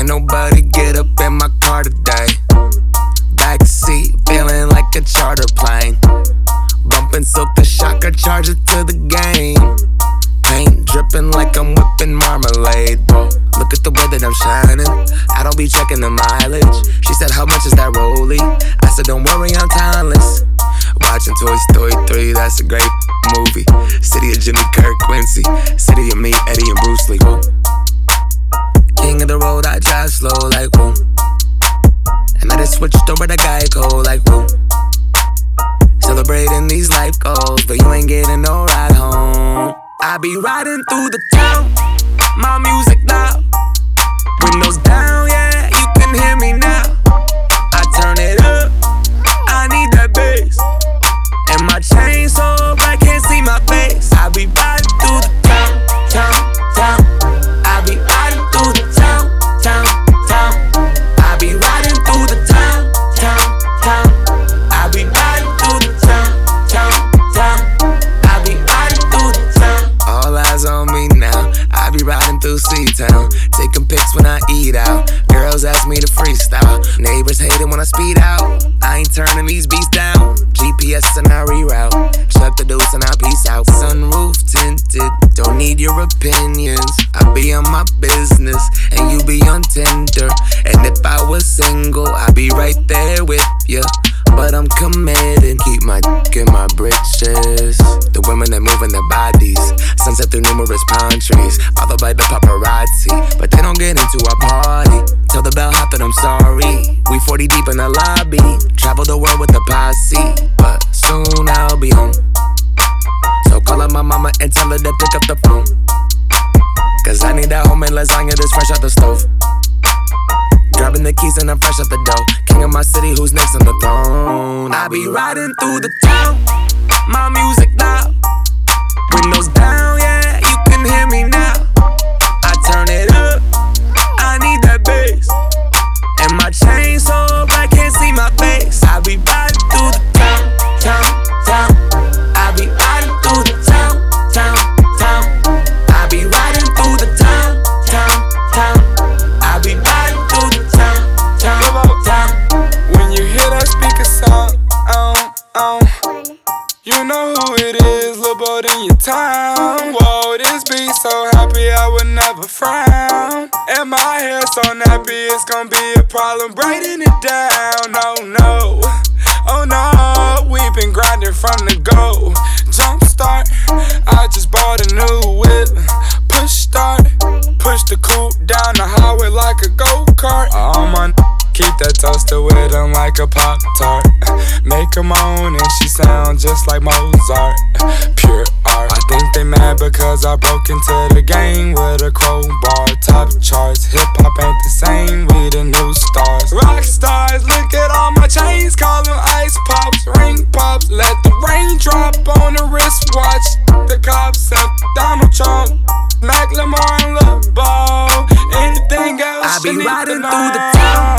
Can't nobody get up in my car today. Backseat, feeling like a charter plane. Bumping Silk the Shocker, charge it to the game. Paint dripping like I'm whipping marmalade, bro. Look at the way that I'm shining. I don't be checking the mileage. She said, how much is that rollie? I said, don't worry, I'm timeless. Watching Toy Story 3, that's a great movie. City of Jimmy Kirk, Quincy. City of me, Eddie and Bruce Lee, whoa. King of the road, I drive slow like whoa. And I just switched over to Geico like whoa. Celebrating these life goals, but you ain't getting no ride home. I be riding through the town, my music loud. Windows down, yeah, you can hear me now. I turn it up, I need that bass. And my chain so bright, can't see my face. I be riding through the town, town, town. I be riding through the town, town, town. I be riding through the town, town, town. I be riding through the town, town, town. I be riding through the town. All eyes on me now. I be riding through C-Town, taking pics when I eat out. Girls ask me to freestyle. Neighbors hate it when I speed out. I ain't turning these beats down. GPS and I reroute. Shut the deuce and I peace out. Sunroof tinted, don't need your opinions. I be on my business and you be on Tinder. And if I was single, I'd be right there with ya. But I'm committed, keep my dick in my britches. The women that moving their bodies, sunset through numerous palm trees, followed by the paparazzi. But they don't get into our party. Tell the bellhop that I'm sorry. We 40 deep in the lobby, travel the world with the posse. But soon I'll be home. So call up my mama and tell her to pick up the phone. Cause I need that homemade lasagna that's fresh out the stove. Grabbing the keys and I'm fresh out the dough. King of my city, who's next on the throne? I be riding through the town, my music loud. Windows down, yeah, you can hear me now. I turn it up, I need that bass. And my chain so bright, can't see my face. I be riding through the town, town, town. I be riding through the town, town, town. I be riding through the town, town, town. I be riding through the town, town, town. When you hear that speaker sound, you know who it is, Lil' Boat in your town. Whoa, this beat so happy I would never frown. And my hair so nappy, it's gonna be a problem braiding it down. Oh no, oh no, we've been grinding from the go. Jump start, I just bought a new whip. Push start, push the coupe down the highway like a go-kart. All my keep that toaster with them like a Pop-Tart. Make her moan and she sound just like Mozart. Pure art. I think they mad because I broke into the game with a crowbar. Top charts, hip-hop ain't the same, we the new stars. Rock stars, look at all my chains, call them ice pops. Ring pops, let the rain drop on the wristwatch. The cops up, Donald Trump, Macklemore and Lil' Bo. Anything else I be you need riding to through the know. town,